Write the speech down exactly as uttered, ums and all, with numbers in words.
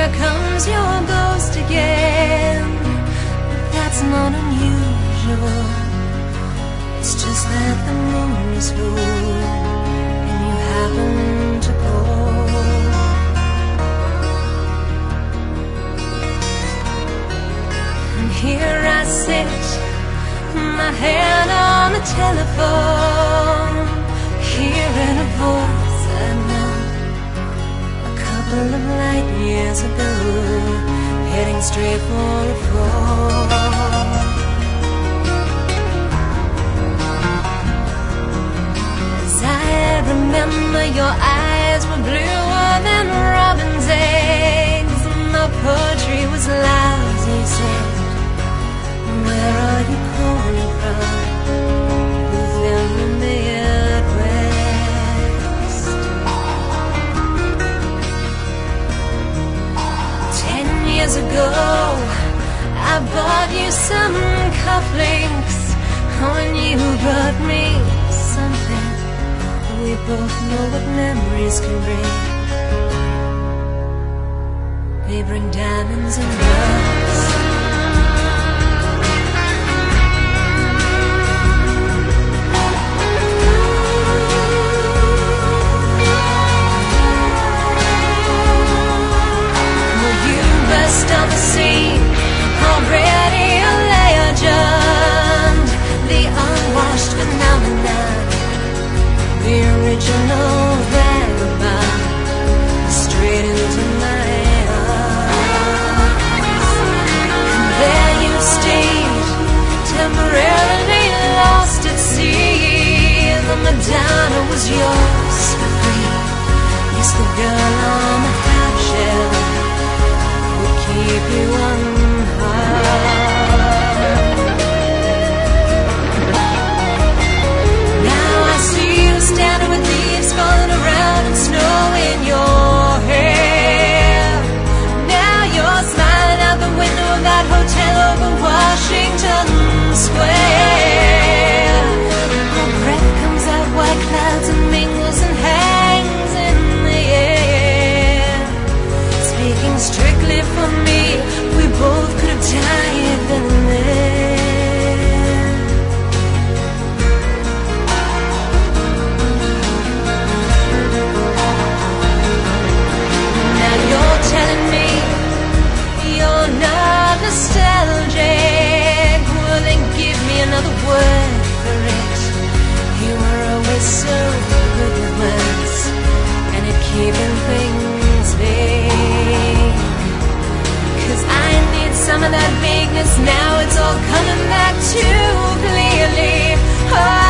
here comes your ghost again. But that's not unusual. It's just that the moon is full and you happen to go. And here I sit, my hand on the telephone, hearing a voice I know a couple of light years ago, heading straight for a fall. As I remember, your eyes were bluer than robin's eggs, and my poetry was lousy, you said. Where are you calling from? Who's in the Midwest? Ten years ago, I bought you some cufflinks. When you brought me something, we both know what memories can bring. They bring diamonds and rust. On the scene, already a legend, the unwashed phenomenon, the original vagabond, straight into my arms. And there you stayed, temporarily lost at sea. The Madonna was yours for free. Yes, the girl on the half shell keep you unharmed. Now I see you standing with leaves falling around and snow in your hair. Now you're smiling out the window of that hotel over Washington Square. Your breath comes out white clouds and mingles and hangs in the air. Speaking strictly for me, we both could have died then and there. Now you're telling me you're not nostalgic. Well, then give me another word for it. You were always so good with words and at keeping things vague. Cause I need some of that vagueness now. It's all coming back too clearly. Oh,